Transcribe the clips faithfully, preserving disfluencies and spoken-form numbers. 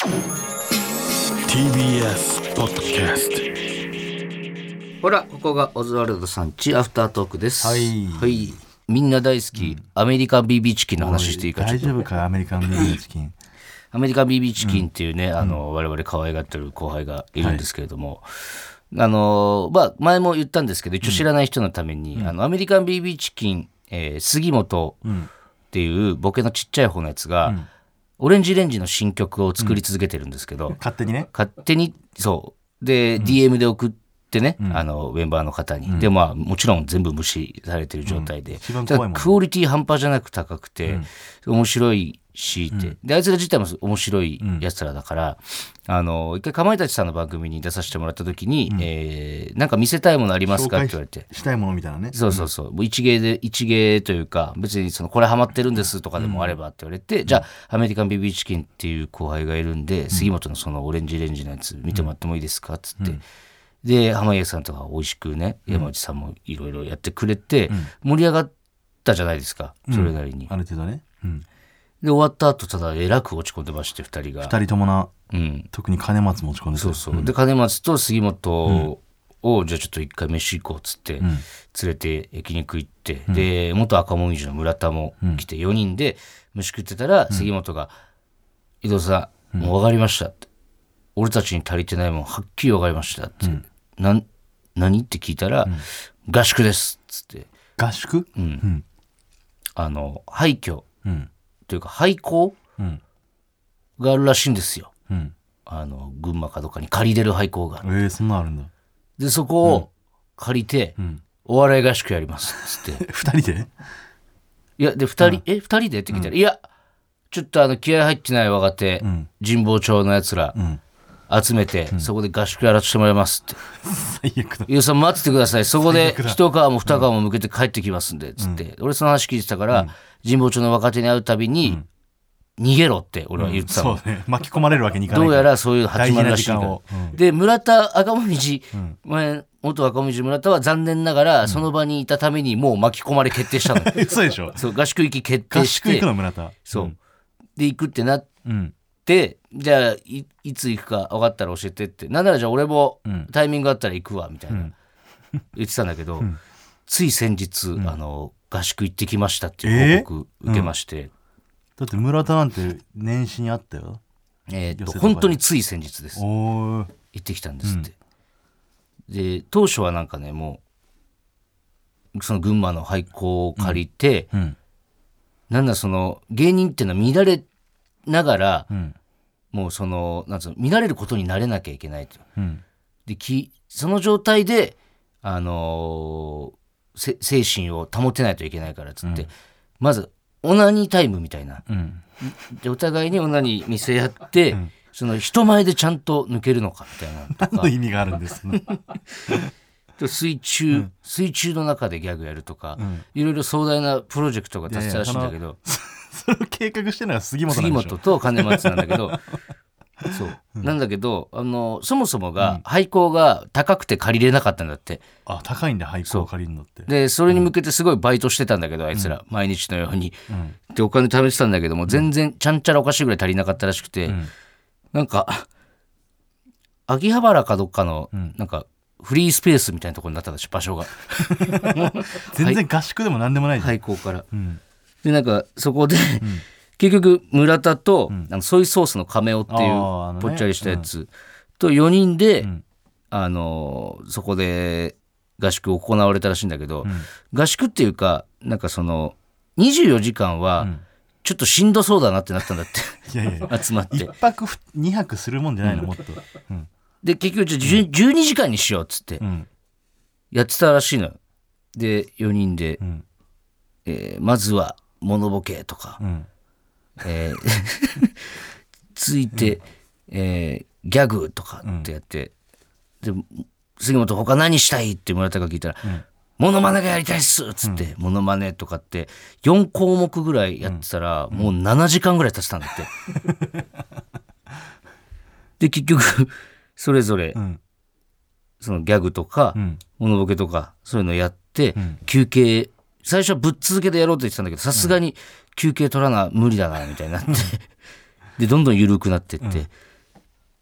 ティービーエス ポッドキャスト。 ほら、ここがオズワルドさんちアフタートークです。 はい、 はい、みんな大好き、うん、アメリカン ビービー チキンの話していいか。 大丈夫か、アメリカン ビービー チキンアメリカン ビービー チキンっていうね、うん、あの我々可愛がってる後輩がいるんですけれども、はい、あのまあ、前も言ったんですけど、一応知らない人のために、うん、あのアメリカン ビービー チキン、えー、杉本っていうボケのちっちゃい方のやつが、うん、オレンジレンジの新曲を作り続けてるんですけど、うん、 勝手にね勝手にそうで、うん、ディーエム で送ってね、うん、あのメンバーの方に、うん、でまあもちろん全部無視されてる状態で、うん、ただクオリティ半端じゃなく高くて、うん、面白いしって、うん、であいつら自体も面白いやつらだから、うん、あの一回かまいたちさんの番組に出させてもらった時に、うん、えー、なんか見せたいものありますかって言われて、 したいものみたいなね、 そうそうそう、もう一芸で一芸というか別にそのこれハマってるんですとかでもあればって言われて、うん、じゃあアメリカン ビービー チキンっていう後輩がいるんで、うん、杉本のそのオレンジレンジのやつ見てもらってもいいですかっつって、うん、で濱家さんとか美味しくね、山内さんもいろいろやってくれて、うん、盛り上がったじゃないですか、それなりに、 うん、ある程度ね、うん、 で終わった後ただえらく落ち込んでましてふたりがふたりともな、うん、特に金松も落ち込んでた。 そうそう、うん、で金松と杉本を、うん、じゃあちょっと一回飯行こうっつって、うん、連れて焼肉行って、うん、で元赤もみじの村田も来てよにんで飯食ってたら、うん、杉本が伊藤さん、もう分かりましたって、俺たちに足りてないもんはっきり分かりましたって、うん、な何って聞いたら、うん、合宿ですっつって。 合宿、 うんうん、あの廃墟、うんというか廃校、うん、があるらしいんですよ、うん、あの群馬かどっかに借りれる廃校が、 えー、そんなあるんだ。 でそこを借りて、うん、お笑い合宿やりますっつってふたりでいやでふたり、うん、えふたりでって聞いたら、うん、いやちょっとあの気合入ってない若手、うん、神保町のやつら、うん集めて、うん、そこで合宿やらせてもらいますって最悪だ。 ゆうさん待っててください、そこで一皮も二皮も向けて帰ってきますんでつって、うん、俺その話聞いてたから、うん、神保町の若手に会うたびに、うん、逃げろって俺は言ってたの、 うんそうね、巻き込まれるわけにいかない。 どうやらそういう始まりらしいから、うん、で村田赤もみじ、うん、前元赤もみじ村田は残念ながら、うん、その場にいたためにもう巻き込まれ決定したのそうでしょ。 そう合宿行き決定して、 合宿行くの村田、 そう、うん、で行くってなって、うんでじゃあ い, いつ行くか分かったら教えてって、なんならじゃあ俺もタイミングあったら行くわみたいな、うん、言ってたんだけど、うん、つい先日、うん、あの合宿行ってきましたっていう報告受けまして、えーうん、 だって村田なんて年始にあったよ。 えー、っと本当につい先日です。行ってきたんですって、うん、で当初はなんかねもうその群馬の廃校を借りて、うんうん、なんだその芸人っていうのは乱れながら、うん、もうそのなんつうの見られることになれなきゃいけないと、うん、できその状態で、あのー、精神を保てないといけないからっつって、うん、まずオナニータイムみたいな、うん、でお互いにオナニー見せ合って、うん、その人前でちゃんと抜けるのかみたいなとか何の意味があるんですね水中、うん、水中の中でギャグやるとか、うん、いろいろ壮大なプロジェクトが立てたらしいんだけど、 それを計画してるのが杉本なんでしょ。 杉本と金松なんだけどそう、うん、なんだけどあのそもそもが廃校が高くて借りれなかったんだって。 あ高いんだ廃校を借りるのって。 でそれに向けてすごいバイトしてたんだけど、うん、あいつら毎日のように、うん、でお金貯めてたんだけども、うん、全然ちゃんちゃらおかしいぐらい足りなかったらしくて、うん、なんか秋葉原かどっかの、うん、なんかフリースペースみたいなところになったんだし場所が全然合宿でもなんでもないじゃん廃校から、うん、でなんかそこで、うん、結局村田と、うん、あのソイソースのカメオっていうぽっちゃりしたやつ、ねうん、とよにんで、うん、あのそこで合宿行われたらしいんだけど、うん、合宿っていうかなんかそのにじゅうよじかんはちょっとしんどそうだなってなったんだっていやいや集まっていっぱくにはくするもんじゃないの、うん、もっと、うん、 で結局じゃじゅうにじかんにしようっつってやってたらしいのよ。でよにんで、うんえー、まずはモノボケとか、うんえー、ついて、うんえー、ギャグとかってやって、うん、で杉本他何したいって村田が聞いたら、うん、モノマネがやりたいっすっつって、うん、モノマネとかってよんこうもくぐらいやってたら、うん、もうななじかんぐらい経ってたんだってで結局それぞれ、うん、そのギャグとか、うん、モノボケとかそういうのやって、うん、休憩最初はぶっ続けでやろうと言ってたんだけどさすがに休憩取らな無理だなみたいになってでどんどん緩くなってって、うん、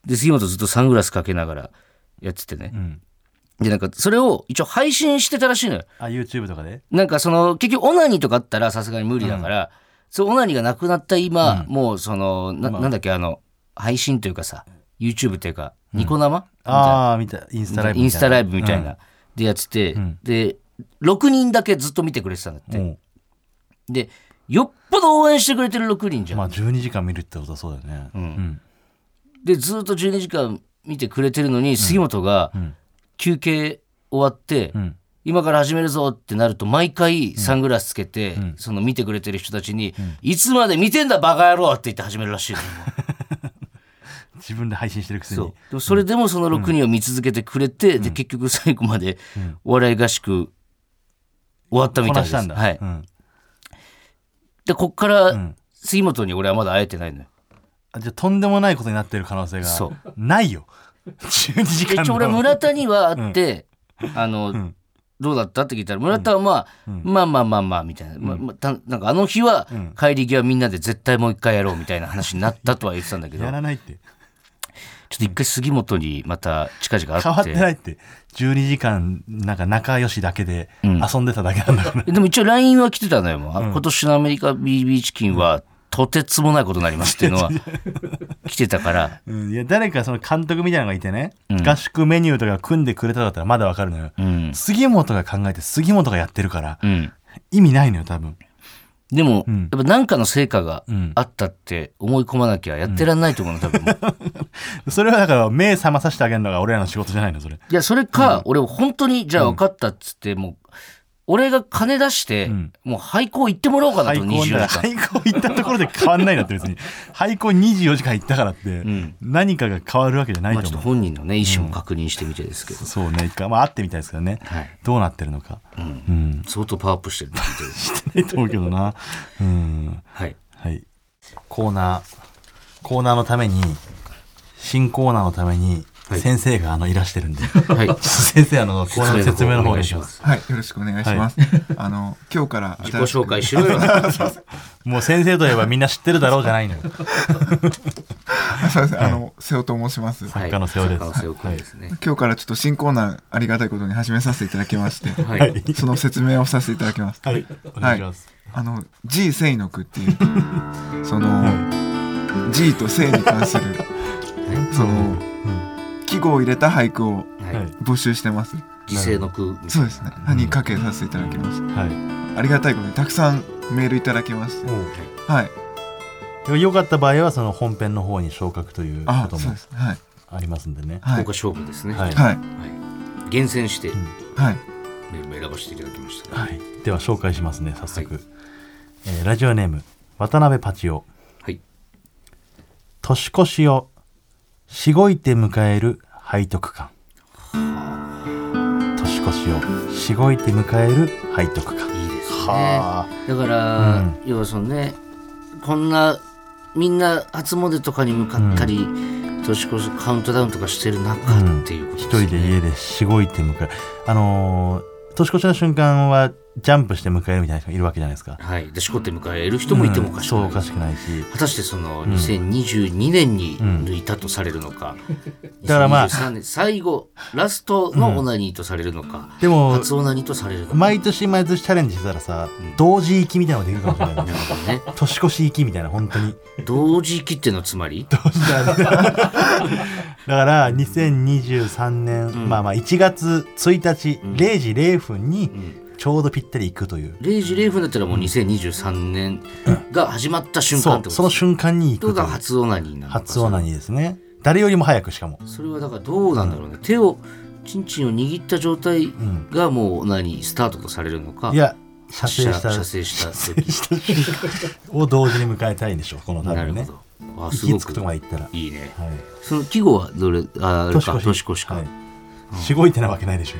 で杉本ずっとサングラスかけながらやっててね、 うん、 でなんかそれを一応配信してたらしいのよ。 あ YouTube とかでなんかその結局オナニーとかあったらさすがに無理だから、うん、そうオナニーがなくなった今、うん、もうその な, なんだっけあの配信というかさ YouTube というか、うん、ニコ生、 ああ見たインスタライブみたいなインスタライブみたいな、うん、でやってて、うん、でろくにんだけずっと見てくれてたんだって、うん、でよっぽど応援してくれてるろくにんじゃん。 まあじゅうにじかん見るってことはそうだよね、うんうん、 でずっとじゅうにじかん見てくれてるのに、うん、杉本が休憩終わって、うん、今から始めるぞってなると毎回サングラスつけて、うん、その見てくれてる人たちに、うん、いつまで見てんだバカ野郎って言って始めるらしいの自分で配信してるくせに。 そうでもそれでもそのろくにんを見続けてくれて、うん、で結局最後までお笑い合宿終わったみたいです、うん、はい、うん、でこっから杉本に俺はまだ会えてないのよ。 あじゃあとんでもないことになってる可能性がないよじゅうにじかんの。 一応俺村田には会って、うん、あの、うん、どうだったって聞いたら村田はまあ、うん、まあまあまあまあみたいな、うんまあ、なんかあの日は帰り際みんなで絶対もう一回やろうみたいな話になったとは言ってたんだけどやらないってちょっと一回杉本にまた近々会って。 変わってないって。じゅうにじかんなんか仲良しだけで遊んでただけなんだから、 うん、でも一応 ライン は来てたのよ、うん、今年のアメリカ ビービー チキンはとてつもないことになりますっていうのは来てたから、 うん、いや誰かその監督みたいなのがいてね、うん、合宿メニューとか組んでくれただったらまだわかるのよ、うん、杉本が考えて杉本がやってるから、うん、意味ないのよ多分。 でも、うん、やっぱ何かの成果があったって思い込まなきゃやってらんないと思うの、多分もうそれはだから目覚まさせてあげるのが俺らの仕事じゃないのそれ。 いやそれか、うん、俺本当にじゃあ分かったっつって、うん、もう俺が金出して、うん、もう廃校行ってもらおうかなと。にじゅうよじかん廃校行ったところで変わんないなって別に廃校にじゅうよじかん行ったからって、うん、何かが変わるわけじゃないと思う、 まあ、ちょっと本人のね意思も確認してみてですけど、うん、 そうね一回、まあ、会ってみたいですけどね、はい、どうなってるのか、うんうん、 相当パワーアップしてるしてないと思うけどな、うんはいはい、コーナーコーナーのために新コーナーのために先生があのいらしてるんで、はい、先生あのコーナーの説明の方お願いします。 はい、よろしくお願いします。はい、あの今日から自己紹介しろよ。 もう先生といえばみんな知ってるだろうじゃないのよ。 そうです。あの瀬尾と申します。 作家の瀬尾です。 はいはい、 今日からちょっと新コーナーありがたいことに始めさせていただきまして、はい、その説明をさせていただきます。 はい、お願いします。 はい、あの G 聖の句っていうその G と聖に関するその季語を入れた俳句を募集してます。 時世の句。 そうですね。にかけさせていただきました。はい。ありがたいことにたくさんメールいただきまして、はい。 よかった場合はその本編の方に昇格ということもありますんでね。 ここが勝負ですね。 はい。はい、 厳選して、うん、 はい。 メールも選ばせていただきました、 はい。では紹介しますね早速。はい、えー、ラジオネーム渡辺パチオ。 はい。 年越しをしごいて迎える背徳感。年越しをしごいて迎える背徳感。 いいですね。はだから、うん、要はそのねこんなみんな初詣とかに向かったり、うん、年越しカウントダウンとかしてる中っていうことですね。 一人で家でしごいて迎えるあのー、年越しの瞬間はジャンプして迎えるみたいな人がいるわけじゃないですか。 はい。でしこって迎える人もいてもおかしくない、 うん、そうおかしくないし、 果たしてそのにせんにじゅうにねんに抜いたとされるのか、うん、 だからまあにせんにじゅうさんねん最後ラストのオナニーとされるのか、うん、でも初オナニーとされるのか、 毎年毎年チャレンジしてたらさ、うん、同時行きみたいなのができるかもしれないね年越し行きみたいな本当に同時行きってのつまり同時だだからにせんにじゅうさんねん、うん、まあまあいちがつついたち、うん、れいじれいふんに、うんちょうどぴったりいくというれいじれいふんだったらもうにせんにじゅうさんねんが始まった瞬間ってことです、 うん、そ, その瞬間に行くという初オナニーなのか初オナニーですね。誰よりも早くしかもそれはだからどうなんだろうね、うん、手をチンチンを握った状態がもうオナニースタートとされるのか、 いや射精した射精したを同時に迎えたいんでしょうこの多分ね。 なるほど。あすごく行き着くとこまで行ったらいいね、はい、その季語はどれああれか年越しか、はいうん、しごいてなわけないでしょ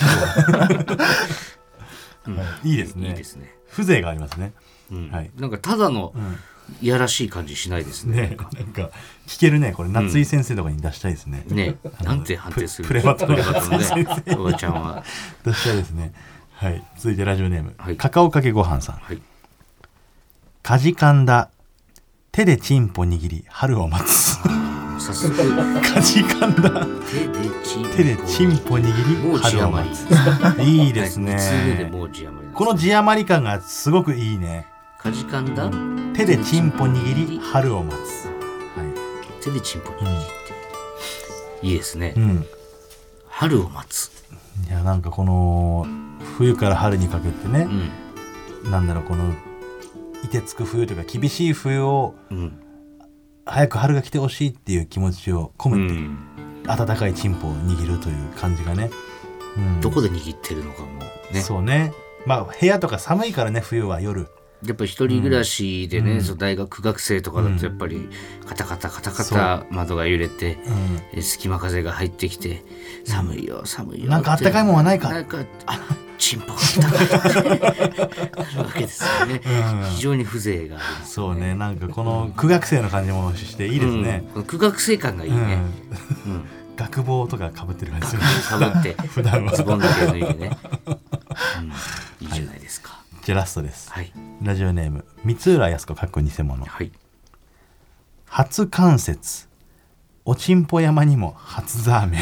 うんはい、いいですね。いいですね。風情がありますね。 うんはい、なんかただのいやらしい感じしないですね。 ねなんか聞けるねこれ夏井先生とかに出したいですね。 うん、ねなんて判定するプレバトのねおばちゃんは出したいですね。はい。続いてラジオネーム、はい、カカオかけごはんさん。はい。かじかんだ手でチンポ握り春を待つ。 早速かじかんだ手でチンポ握り春を待ついいですね、はい、につうめでもう字余り、この字余り感がすごくいいね。 かじかんだ手でチンポ握り春を待つ、はい、 手でチンポ握りって、うん、いいですね、うん、春を待つ。 いやなんかこの冬から春にかけてね、うん、なんだろうこの凍てつく冬というか厳しい冬を、うん、早く春が来てほしいっていう気持ちを込めて、うん、温かいチンポを握るという感じがね、 うん、どこで握ってるのかもね。 そうね、まあ部屋とか寒いからね冬は夜やっぱり一人暮らしでね、うん、その大学学生とかだとやっぱりカタカタカタカタ窓が揺れて、うん、隙間風が入ってきて寒いよ寒いよなんかあったかいもんはないかなんかあチンポがあったかいなるわけですよね、うん、非常に風情がある、ね、 そうねなんかこの苦学生の感じもしていいですね、 うん、苦学生感がいいね、 うんうん、学帽とか被ってる感じするかぶって普段はズボンだけ脱いでね、うん、いいじゃないですか、 はい、じゃあラストです、 はい、 ラジオネーム三浦靖子かっこ偽物、 はい、 初冠雪おちんぽ山にも初ザーメンち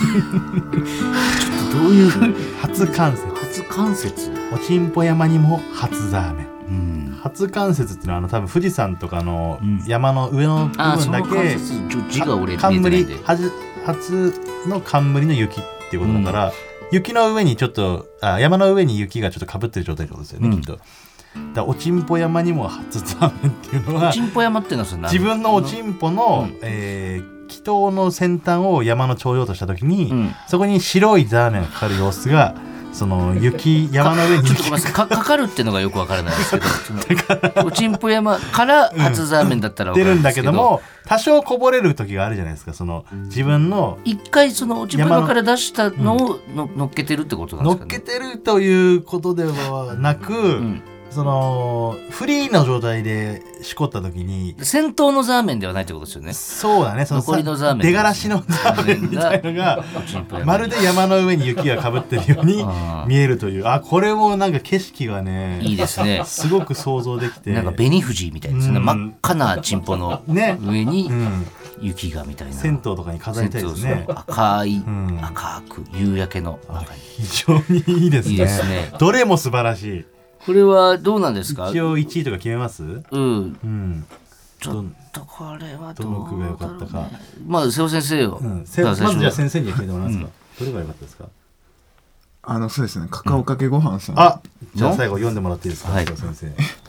ょっとどういう初冠雪初冠雪おちんぽ山にも初ザーメン、うん、初冠雪っていうのはあの多分富士山とかの山の上の部分だけ、 うん、字が俺冠初の冠の雪っていうことだから、うん、雪の上にちょっとあ山の上に雪がちょっとかぶってる状態ってことですよね、うん、きっとだおちんぽ山にも初ザーメンっていうのはおちんぽ山っていうのは自分のおちんぽの、うんえー、気筒の先端を山の頂上とした時に、うん、そこに白いザーメンがかかる様子がその雪山の上に雪がか, かかるっていうのがよくわからないですけどおちんぽ山から初ザーメンだったら分かるんですけど、 出るんだけども多少こぼれる時があるじゃないですかその自分の一回そのおちんぽ山から出したのをの、うん、乗っけてるってことなんですかね。 乗っけてるということではなく、うんそのフリーの状態でしこった時に先頭のザーメンではないってことですよね。 そうだねその残りのザーメン出がらしのザーメンみたいのがまるで山の上に雪がかぶってるように見えるというあこれもなんか景色がねいいですねすごく想像できてなんか紅富士みたいですね、うん、真っ赤なチンポの上に雪がみたいな、 ねうん、銭湯とかに飾りたいですね。 赤い、うん、赤く夕焼けの中に非常にいいです ね, いいですねどれも素晴らしい。 これはどうなんですか。 一応いちいとか決めます。うん、うん、 ちょっとこれはどうだろう、ね、 どの句が良かったか。 まあ瀬尾先生よ、うん、 まずじゃあ先生に決めてもらいますか、うん、どれが良かったですか。 あのそうですねカカオかけご飯さん、うん、 あじゃあ最後読んでもらっていいですか、はい、先生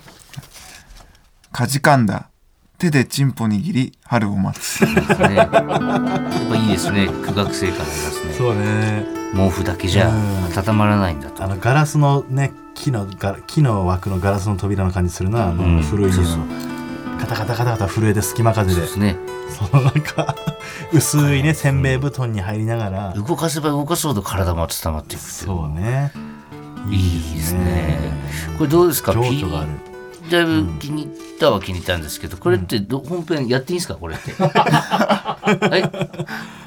かじかんだ手でチンポ握り春を待つ、ね、やっぱいいですね苦学生感ありますね。 そうね毛布だけじゃ温まらないんだと。 あのガラスのね木の木の枠のガラスの扉の感じするな、あの、うん、古い家のカタカタカタカタ震えて隙間風で、そうですね、そのなんか薄いねせんべい布団に入りながら動かせば動かすほど体も温まっていく。 そうねいいですね。これどうですか。 情緒がある。 だいぶ気に入ったは気に入ったんですけど、これってど、うん、本編やっていいんですかこれってはい、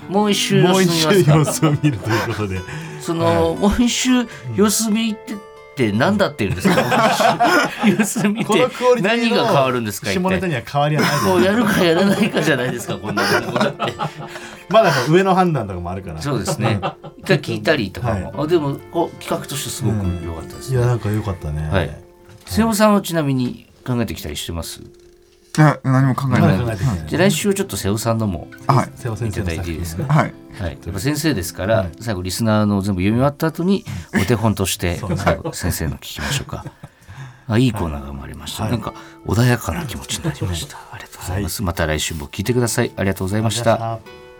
もう一周様子見ますか。 もう一周様子を見るということでその、はい、もう一周様子見ってって何だっていうんですか様子見て何が変わるんですか。 下ネタには変わりはないです。 こうやるかやらないかじゃないですかこんなことだってまだ上の判断とかもあるから。 そうですね一回聞いたりとかも、はい、あでもこう企画としてすごく良かったですね、 うん、いやなんか良かったね。はい瀬尾さんはちなみに考えてきたりしてます？ あ何も考えない。はい、 じゃあ来週ちょっと瀬尾さんのもいただいていいですか？はい、はい、やっぱ先生ですから、はい、最後リスナーの全部読み終わった後にお手本として最後先生の聞きましょうか。あいいコーナーが生まれました、はい、なんか穏やかな気持ちになりました。ありがとうございます、はい、また来週も聞いてください。ありがとうございました。